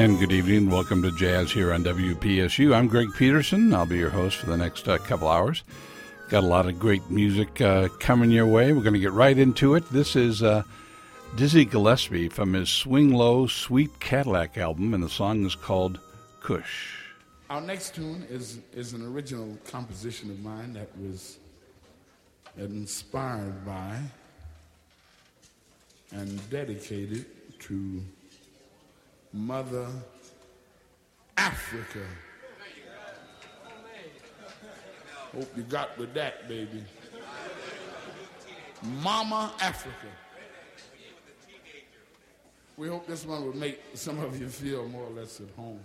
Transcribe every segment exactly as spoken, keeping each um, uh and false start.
and good evening. Welcome to Jazz here on W P S U. I'm Greg Peterson. I'll be your host for the next uh, couple hours. Got a lot of great music uh, coming your way. We're going to get right into it. This is uh, Dizzy Gillespie from his Swing Low, Sweet Cadillac album, and the song is called Kush. Our next tune is, is an original composition of mine that was inspired by and dedicated to Mother Africa. Hope you got with that, baby. Mama Africa. We hope this one will make some of you feel more or less at home.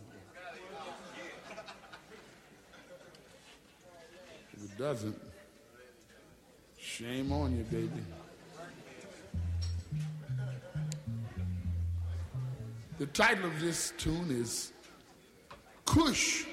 If it doesn't, shame on you, baby. The title of this tune is Kush.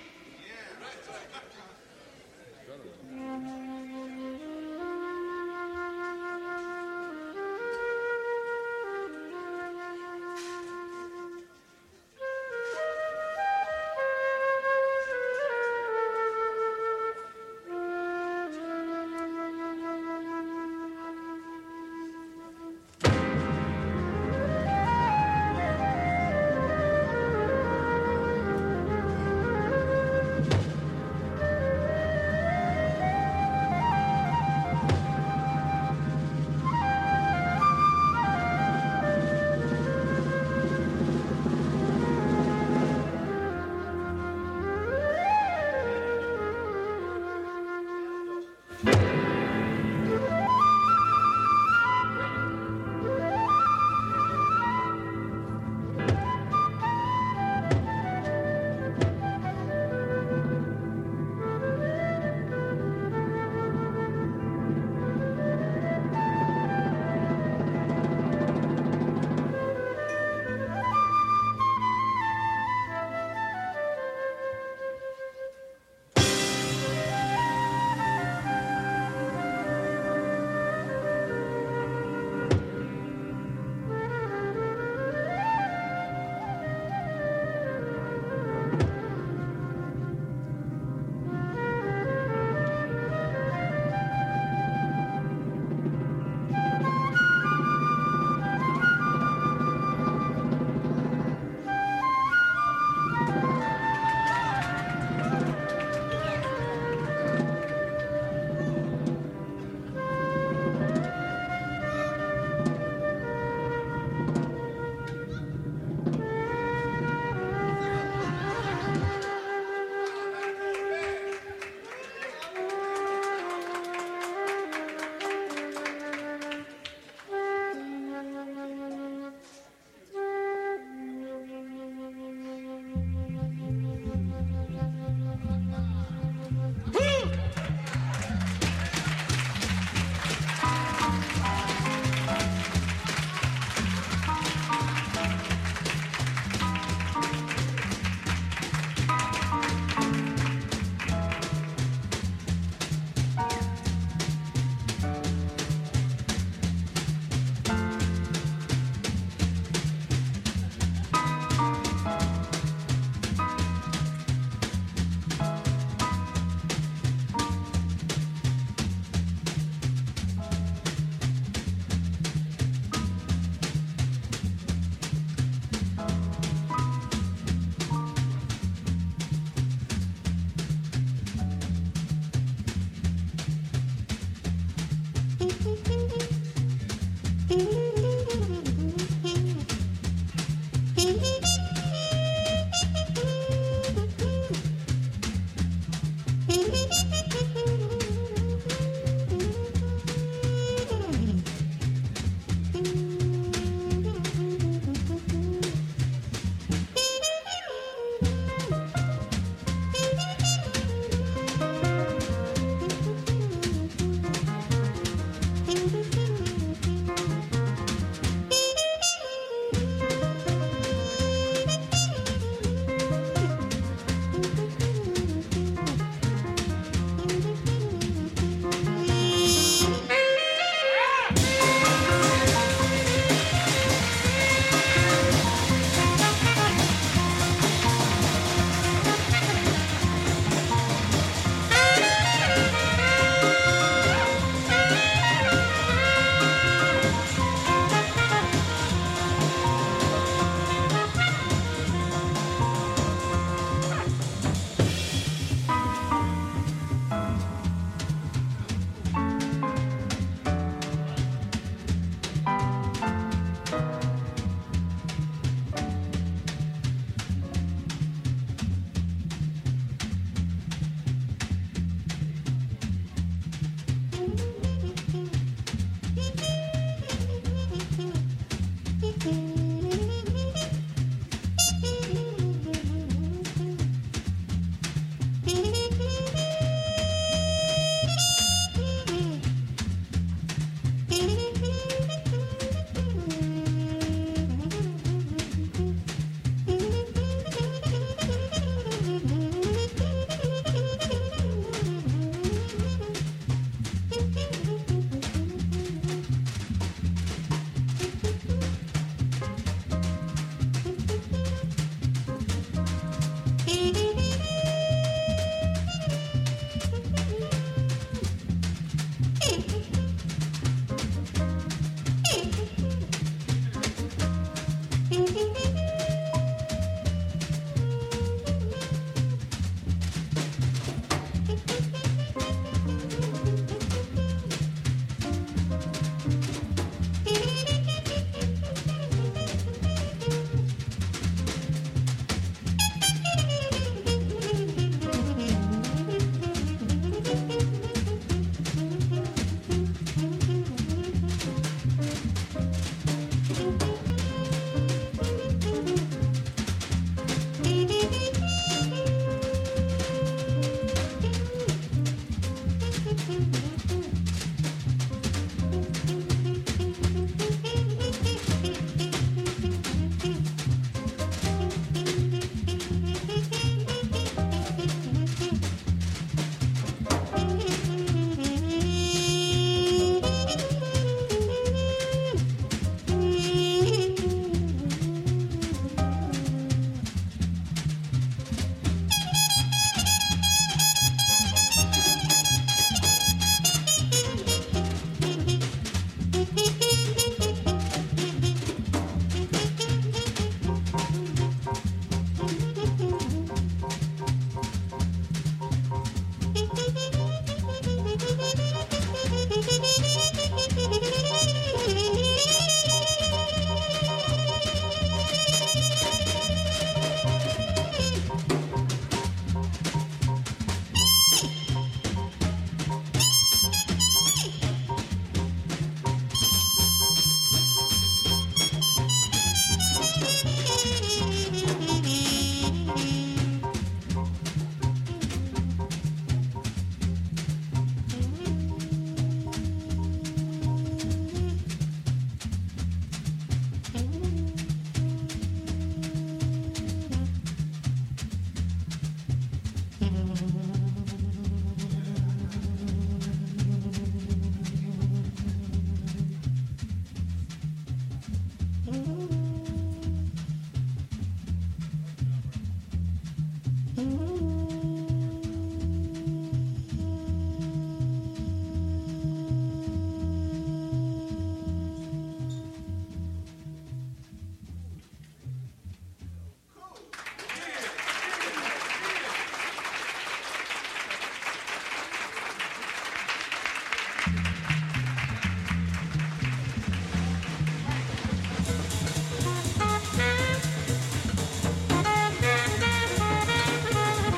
Thank you.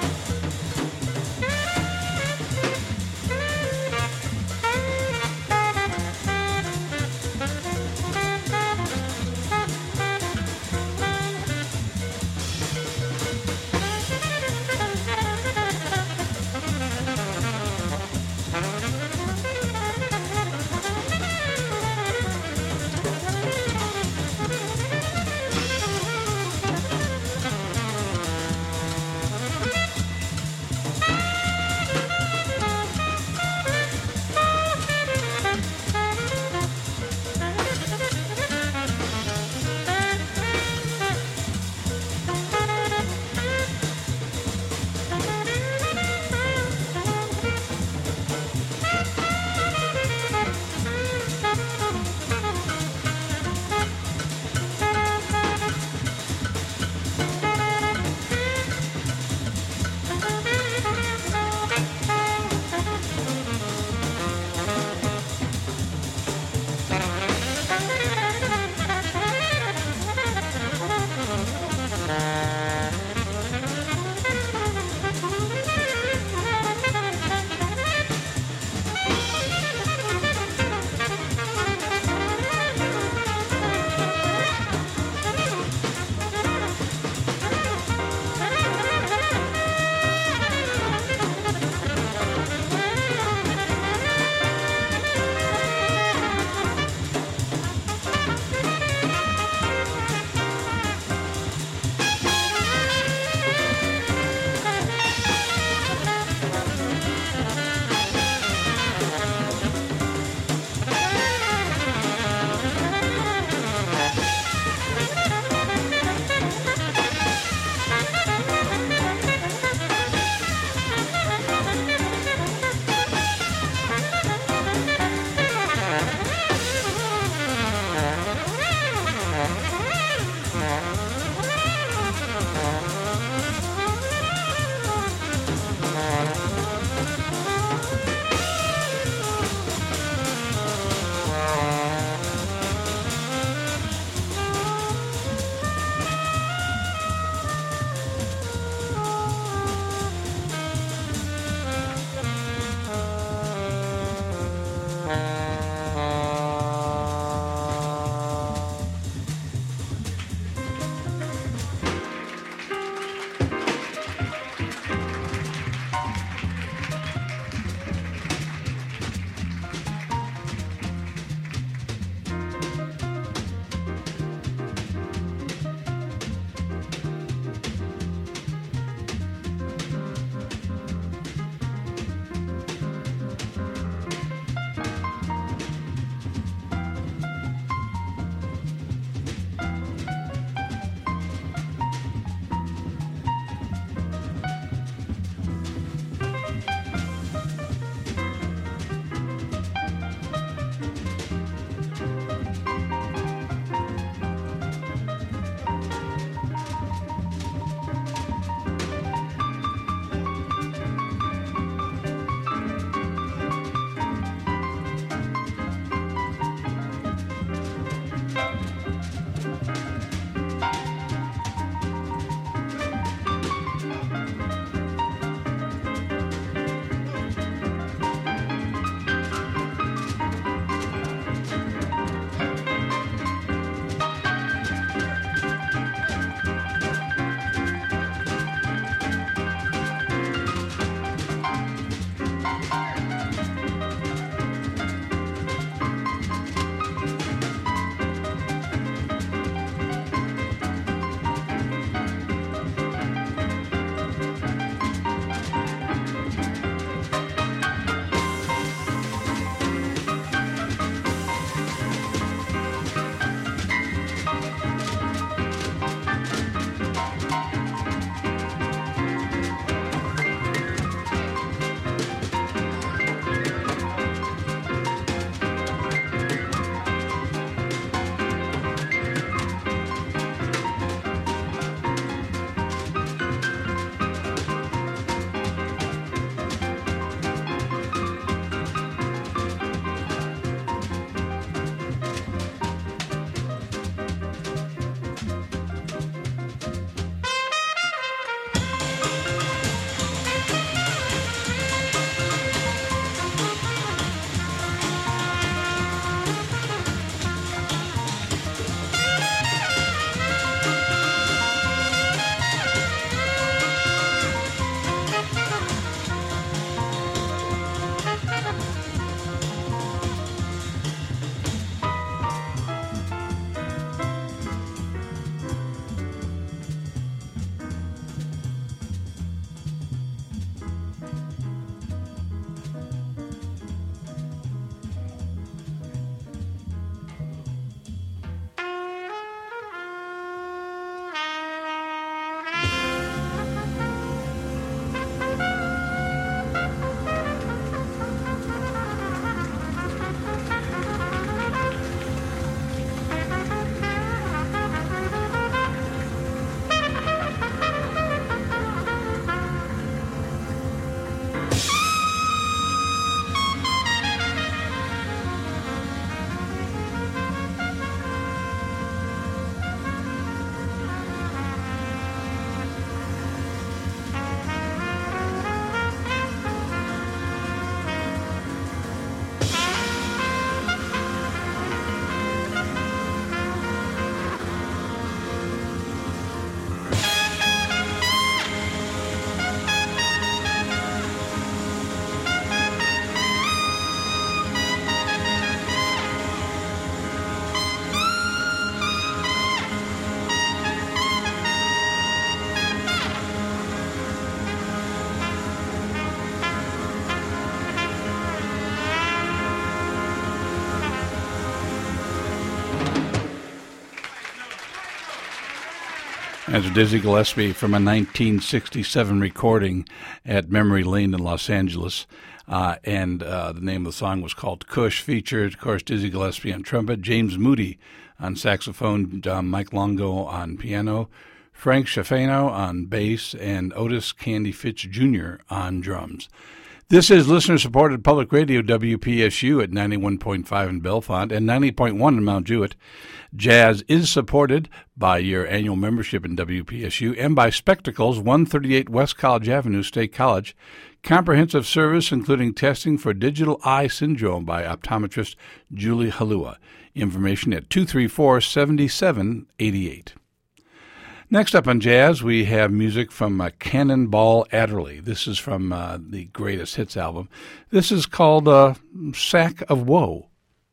That's Dizzy Gillespie from a nineteen sixty-seven recording at Memory Lane in Los Angeles. Uh, and uh, the name of the song was called Kush, featured, of course, Dizzy Gillespie on trumpet, James Moody on saxophone, uh, Mike Longo on piano, Frank Schifano on bass, and Otis Candy Fitz Junior on drums. This is listener-supported public radio W P S U at ninety-one point five in Bellefonte and ninety point one in Mount Jewett. Jazz is supported by your annual membership in W P S U and by Spectacles, one thirty-eight West College Avenue, State College. Comprehensive service including testing for digital eye syndrome by optometrist Julie Halua. Information at two three four, seven seven eight eight. Next up on Jazz, we have music from uh, Cannonball Adderley. This is from uh, the Greatest Hits album. This is called uh, Sack of Woe.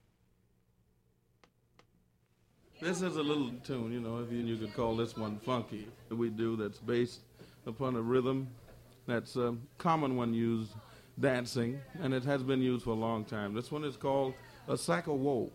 This is a little tune, you know, if you, you could call this one funky. We do that's based upon a rhythm that's a common one used dancing, and it has been used for a long time. This one is called A Sack of Woe.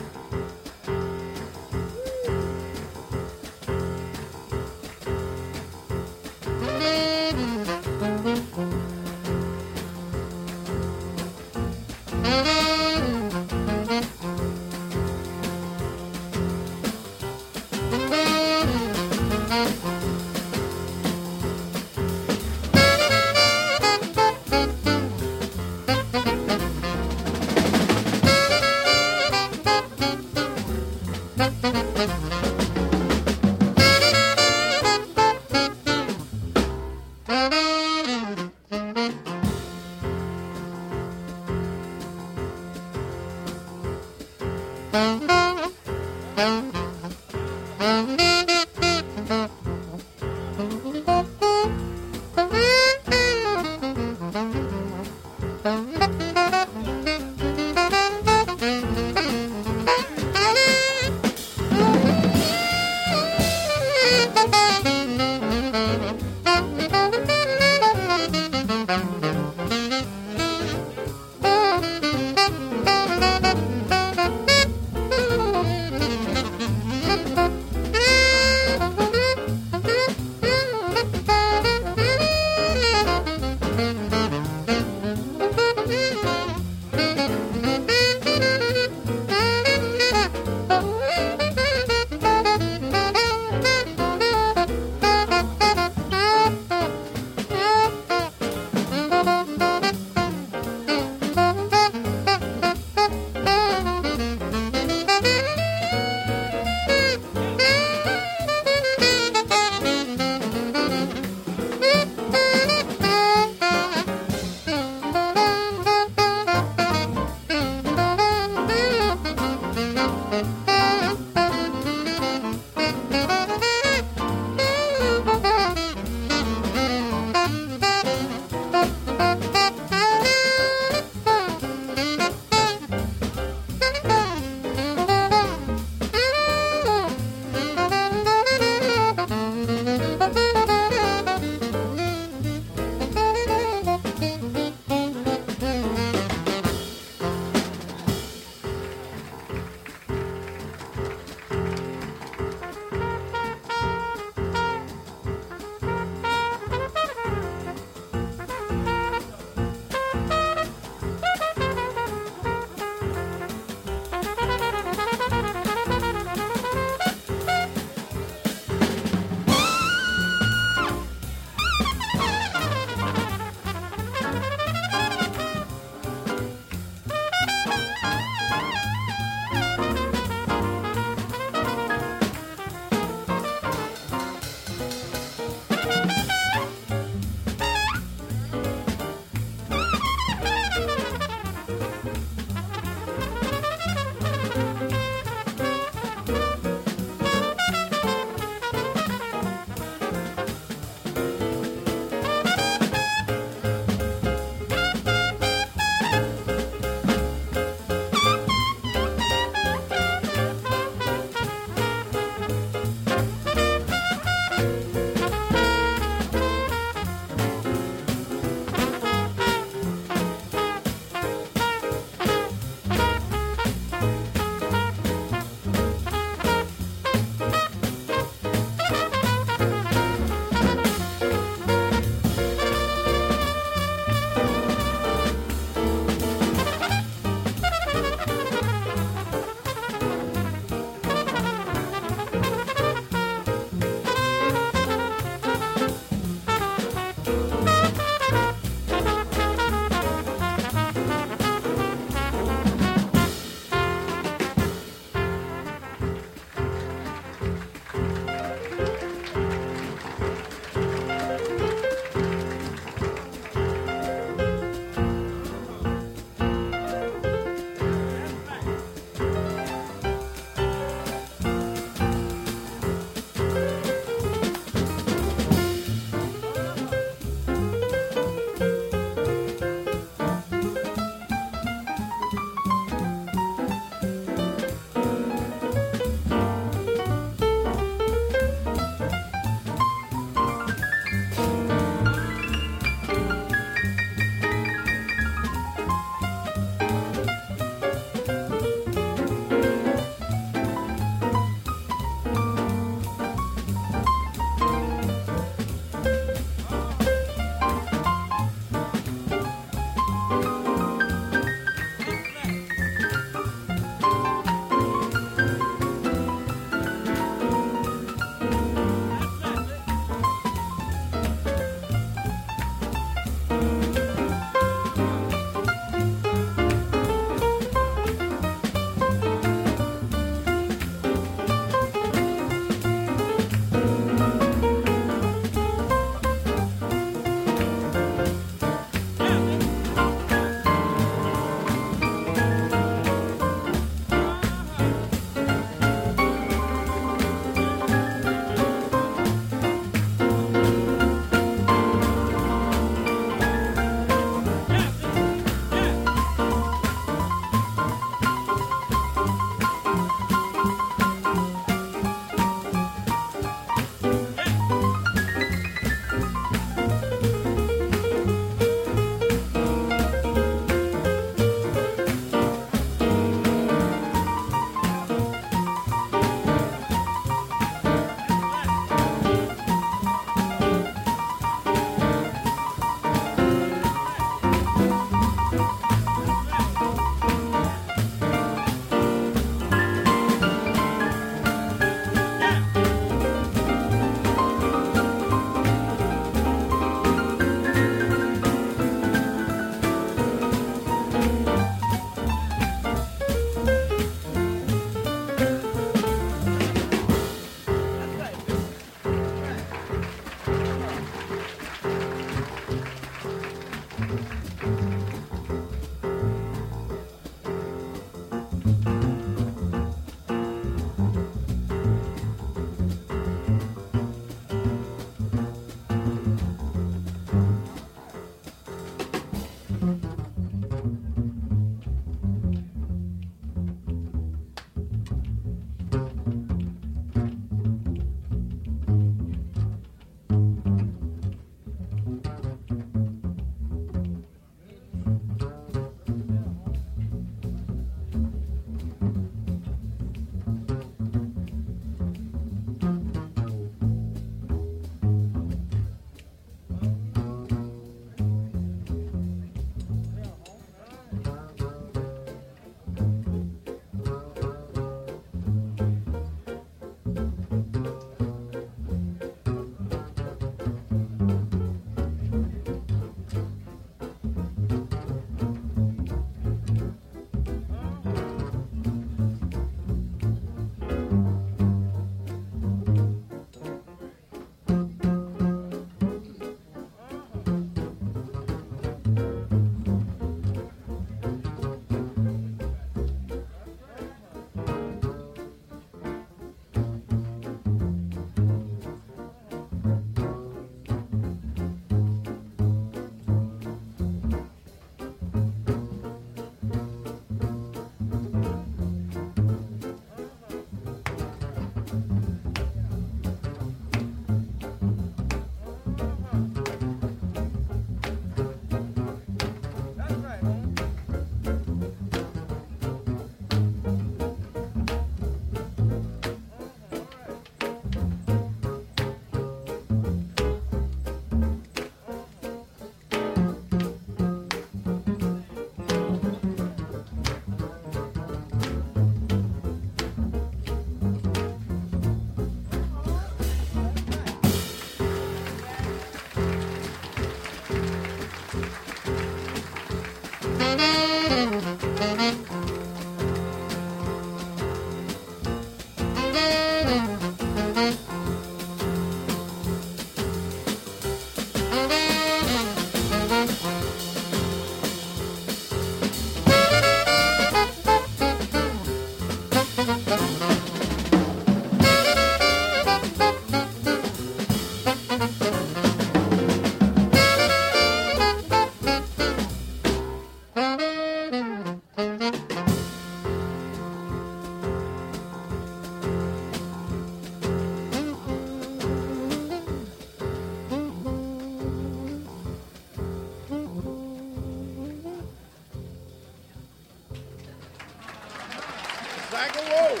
Back and roll.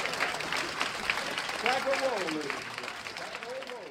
Back and roll, ladies. Back and roll.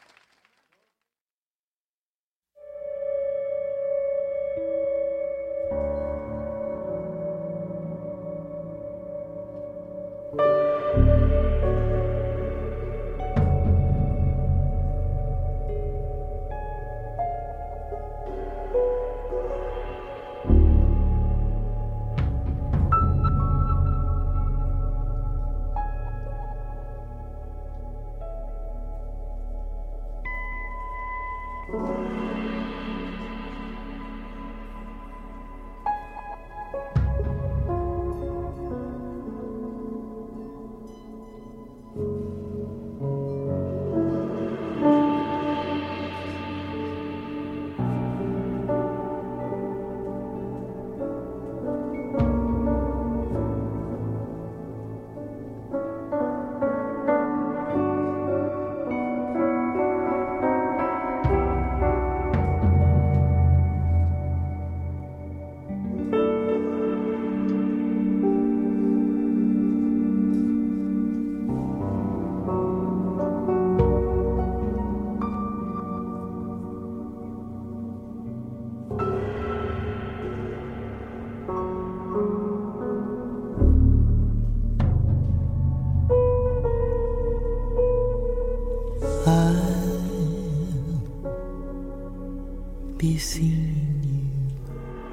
Be seeing you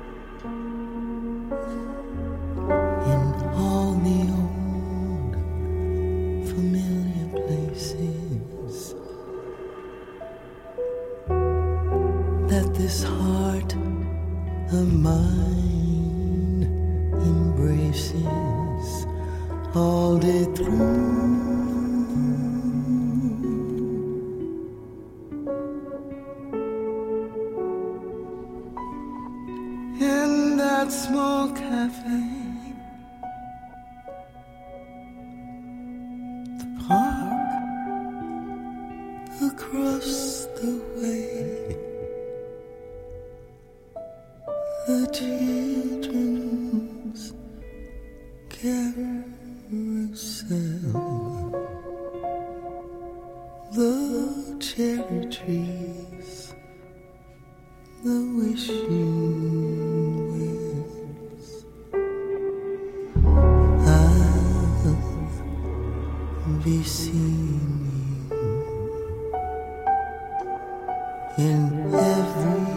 in all the old familiar places that this heart of mine embraces all day through. In that small cafe, the park across the way, the children's carousel, the cherry trees, the wishing wells. I'll be seeing you in every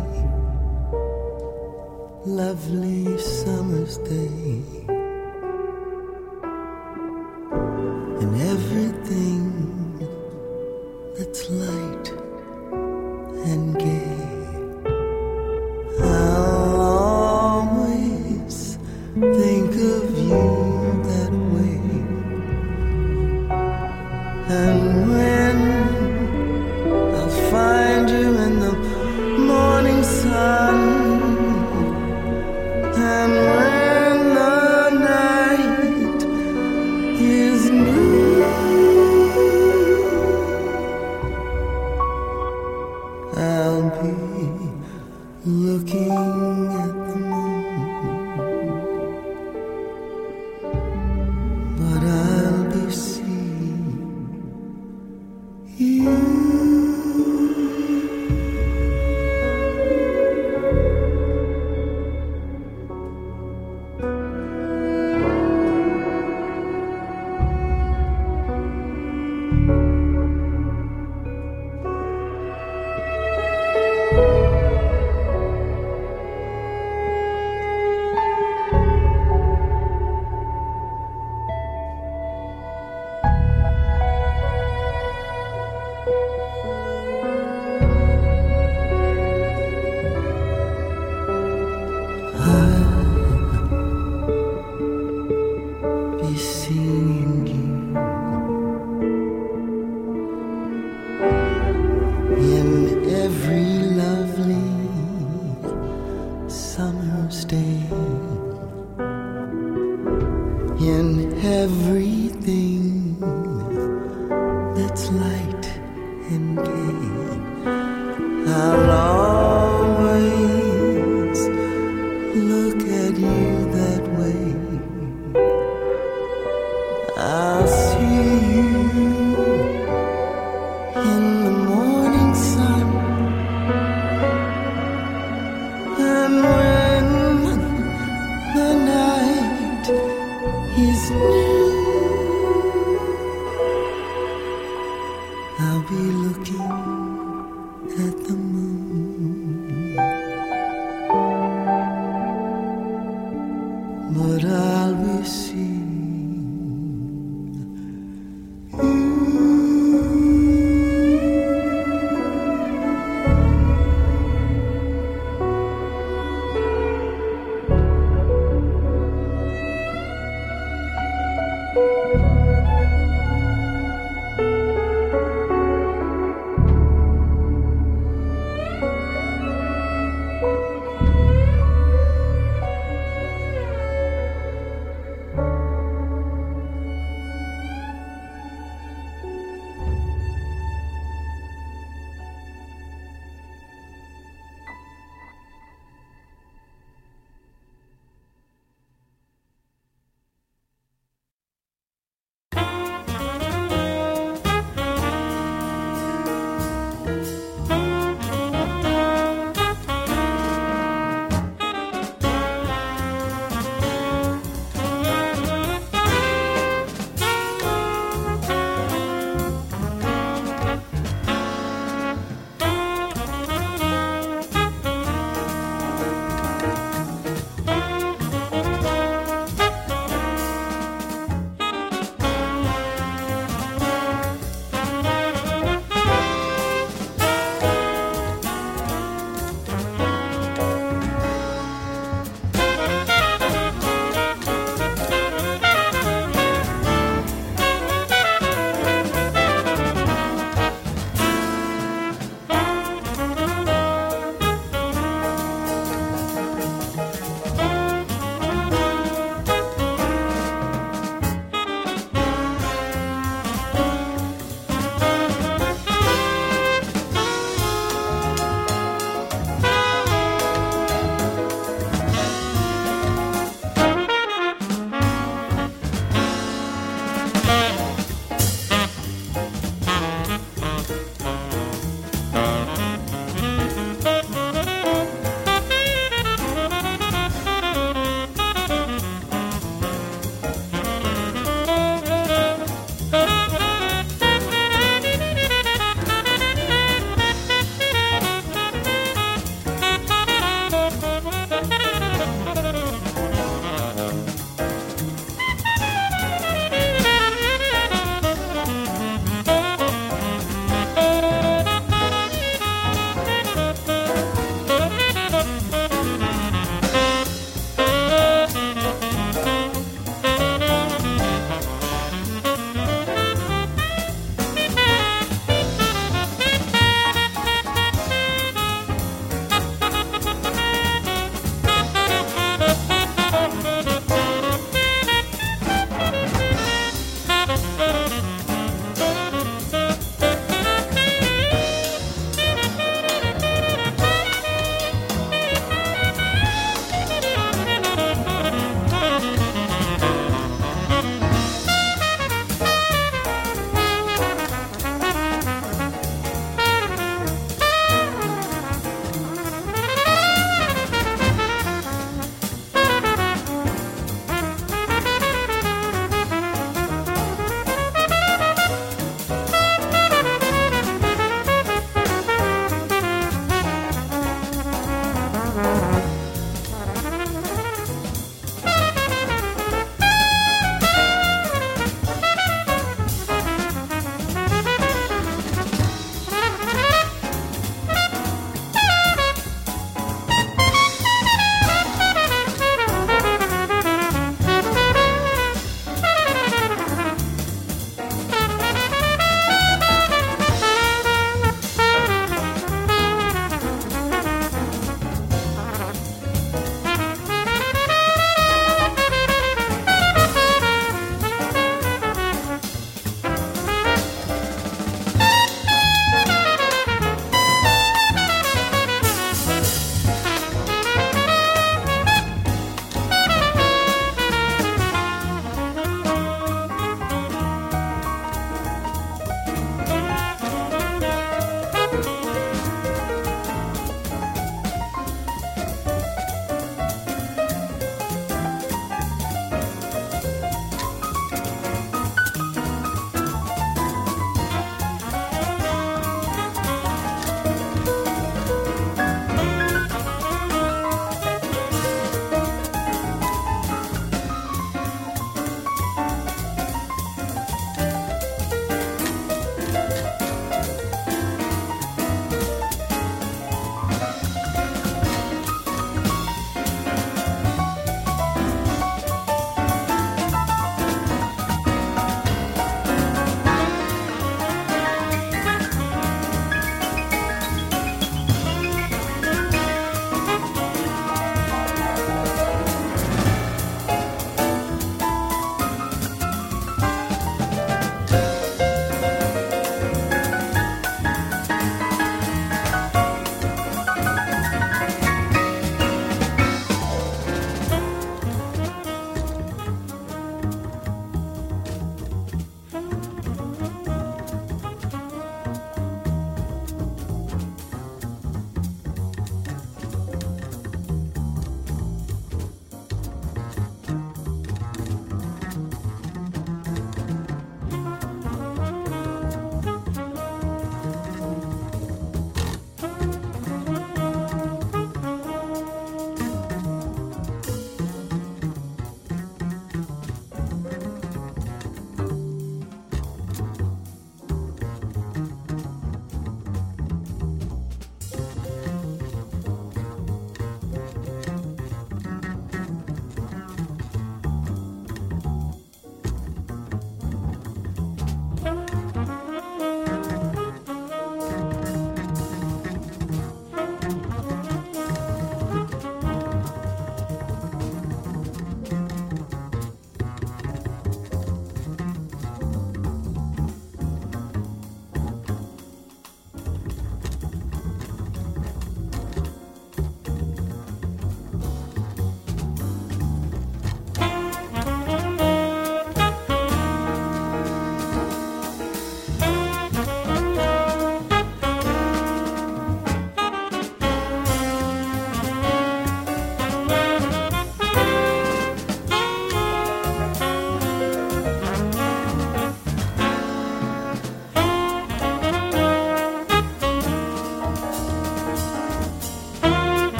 lovely summer's day, in everything that's light and gay. I'll always think of you that way. And when I'll find you in the morning sun, and when the night is new, in everything that's light and gay. I'll always look at you that way. I'll see you in the morning sun, and when the night is new, I'll be looking at the moon, but I'll be seeing you.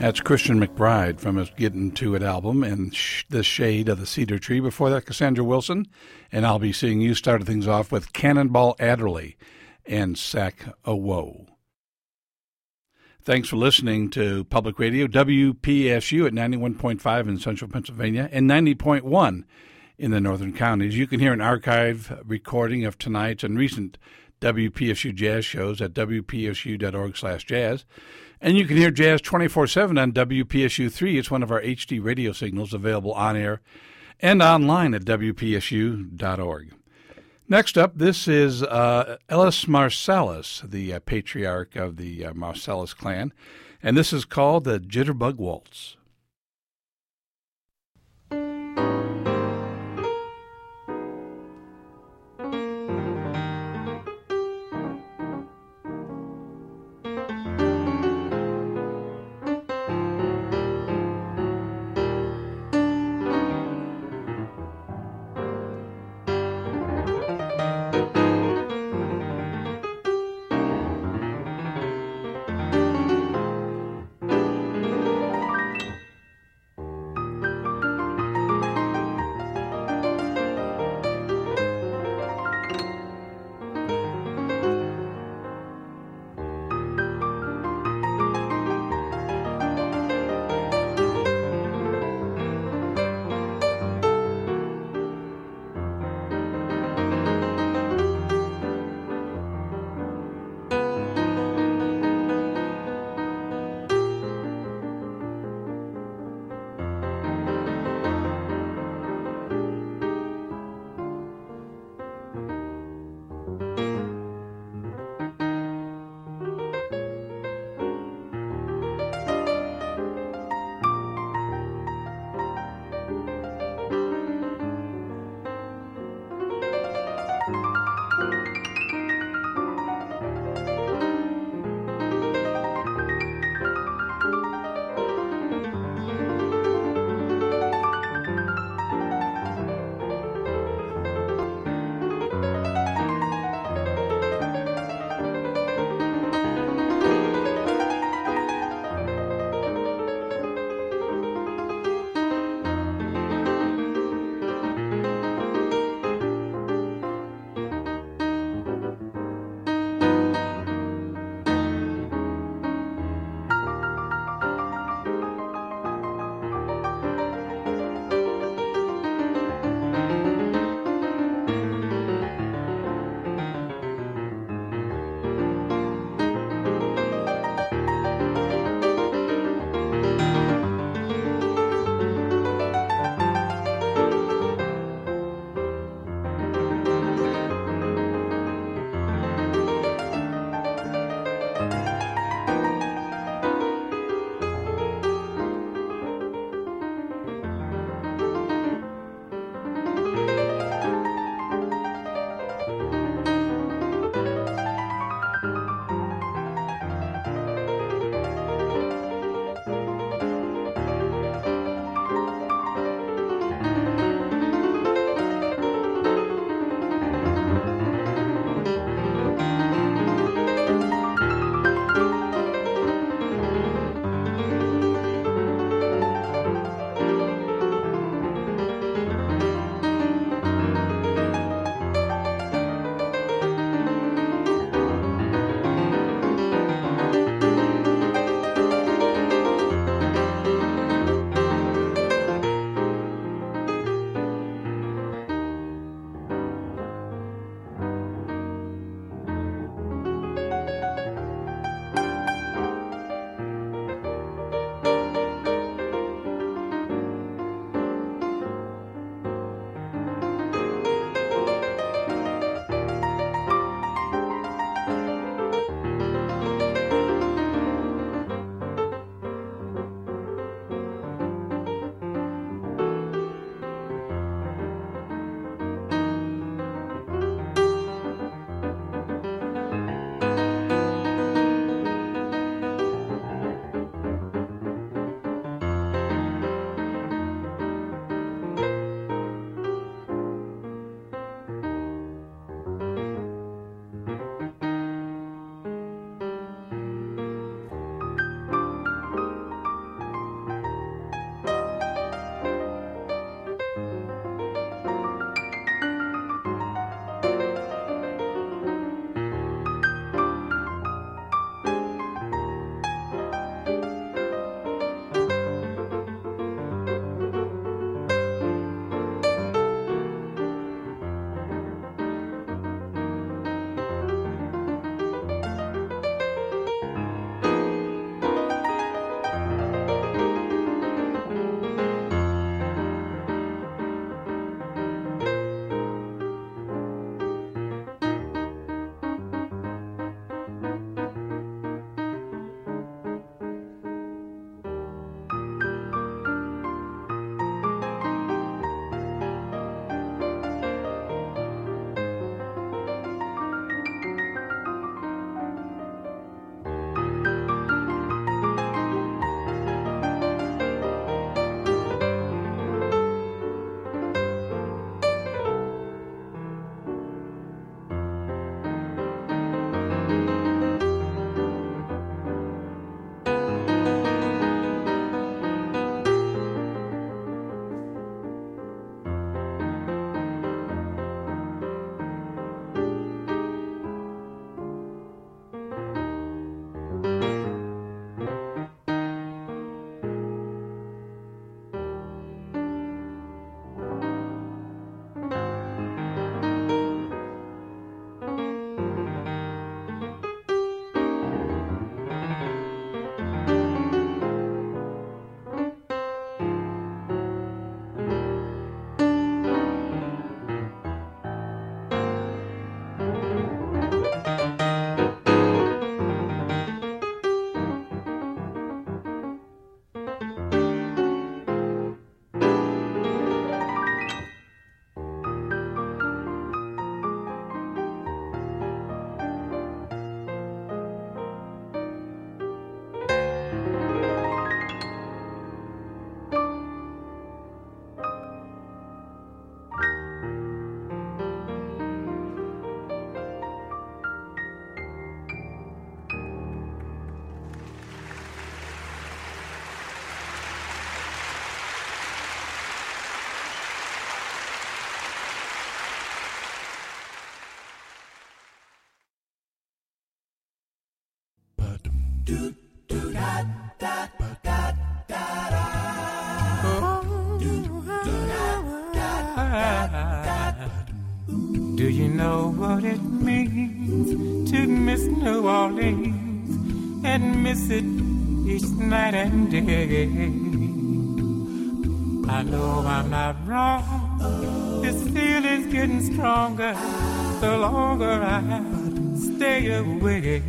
That's Christian McBride from his Getting To It album and sh- The Shade of the Cedar Tree. Before that, Cassandra Wilson, and I'll Be Seeing You started things off with Cannonball Adderley and Sack O' Woe. Thanks for listening to Public Radio, W P S U at ninety-one point five in central Pennsylvania and ninety point one in the northern counties. You can hear an archive recording of tonight's and recent W P S U jazz shows at w p s u dot org slash jazz. And you can hear jazz twenty-four seven on W P S U three. It's one of our H D radio signals available on air and online at w p s u dot org. Next up, this is uh, Ellis Marsalis, the uh, patriarch of the uh, Marsalis clan, and this is called the Jitterbug Waltz. Do you know what it means to miss New Orleans and miss it each night and day? I know I'm not wrong. This feeling's getting stronger the longer I stay away.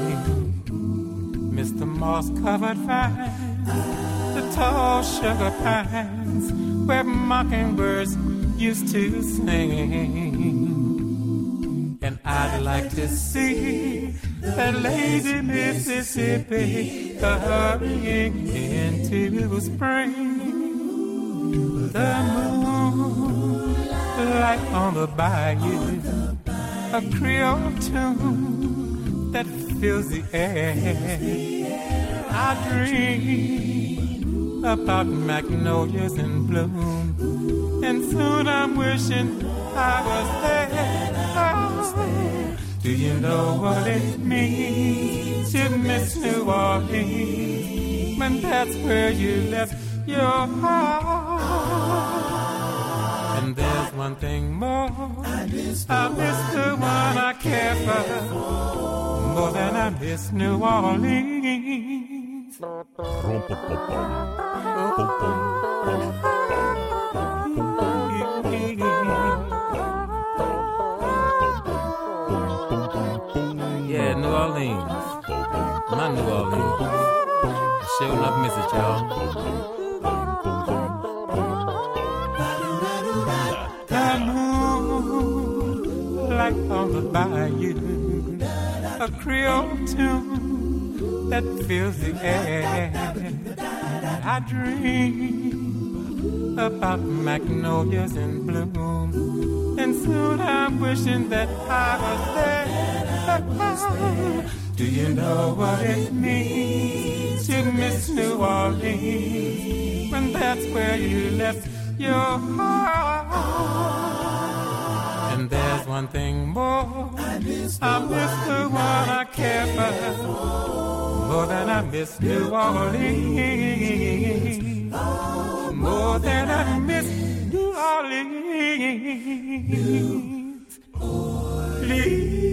Mister moss-covered vines, the tall sugar pines, where mockingbirds used to sing. And I'd like to see that lazy Mississippi hurrying into spring. The moon, light on the bayou, a Creole tune that fills the air. I dream about magnolias in bloom, and soon I'm wishing I was there. Do you know what it means to miss New Orleans when that's where you left your heart? And there's one thing more, I miss the one I care for more than I miss New Orleans. Yeah, New Orleans, my New Orleans. I sure enough miss it, y'all. The moon, light on the bayou, a Creole tune that fills the air. I dream about magnolias in bloom, and soon I'm wishing that I was there. Do you know what it means to miss New Orleans when that's where you left your heart? And there's one thing more, I miss the, I miss the one I care for more than I miss New Orleans, more than I miss New Orleans. Orleans.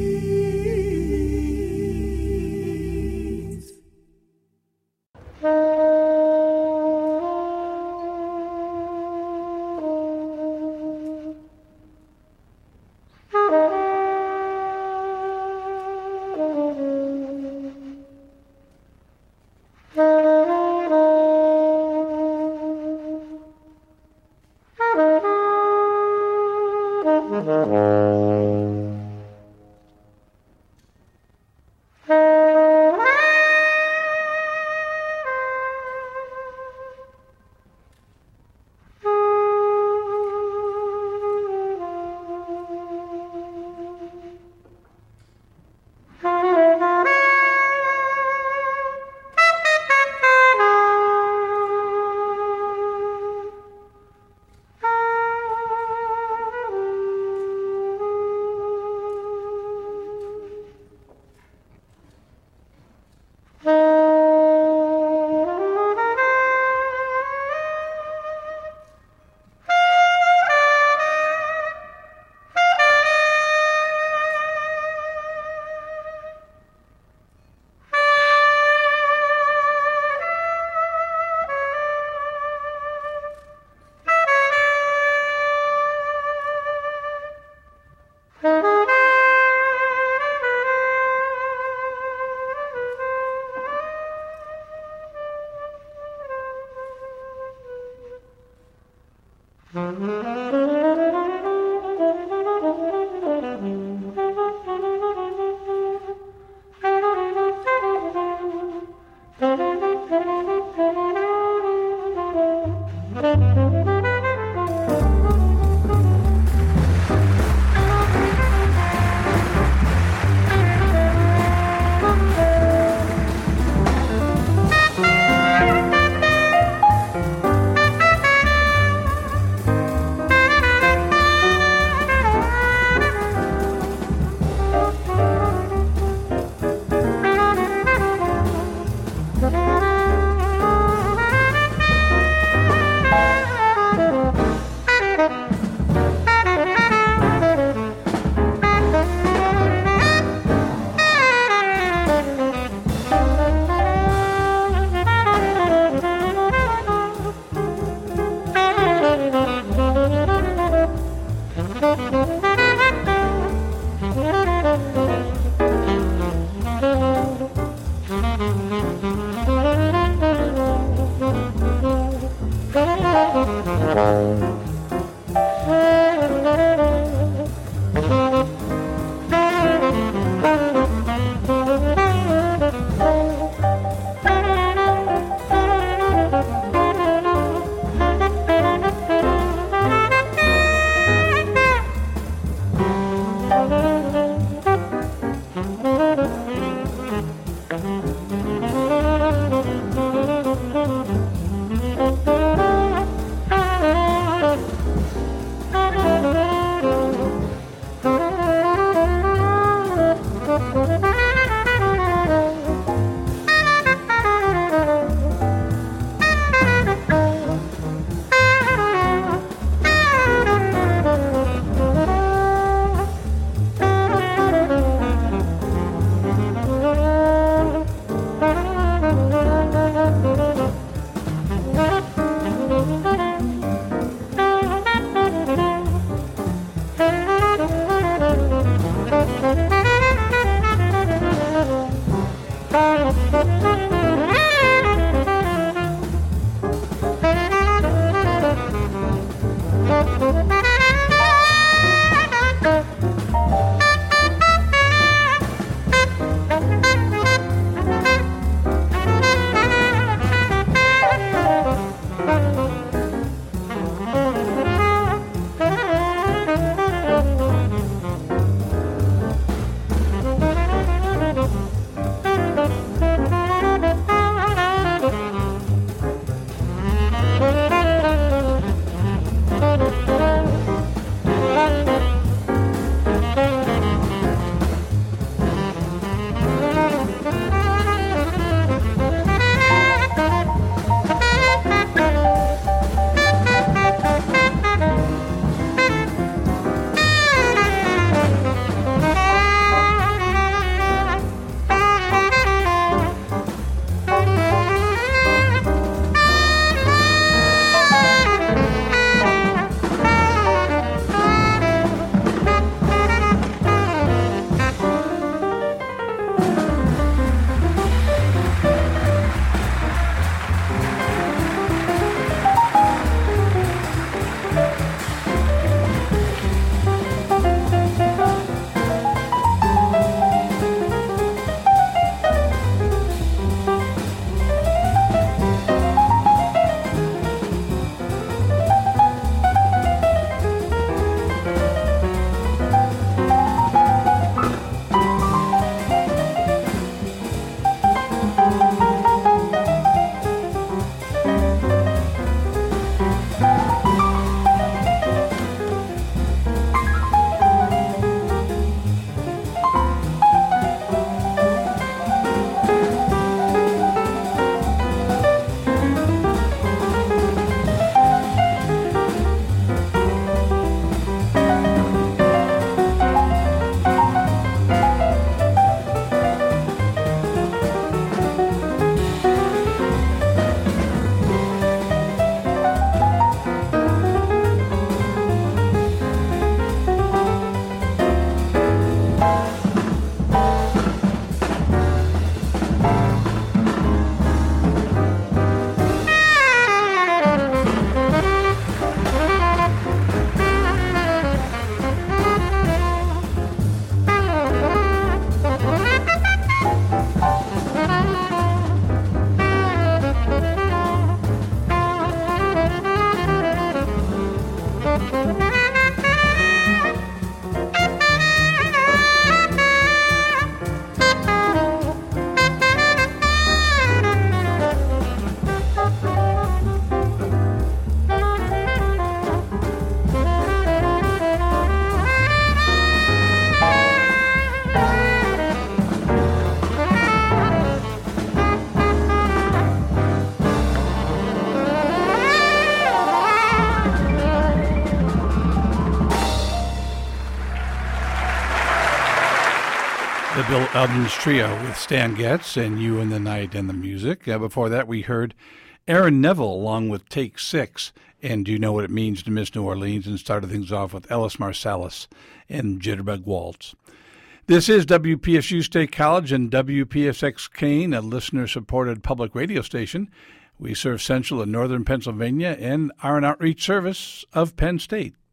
The Bill Evans Trio with Stan Getz and You and the Night and the Music. Uh, before that, we heard Aaron Neville along with Take Six and Do You Know What It Means to Miss New Orleans, and started things off with Ellis Marsalis and Jitterbug Waltz. This is W P S U State College and W P S X Keene, a listener-supported public radio station. We serve central and northern Pennsylvania and are an outreach service of Penn State.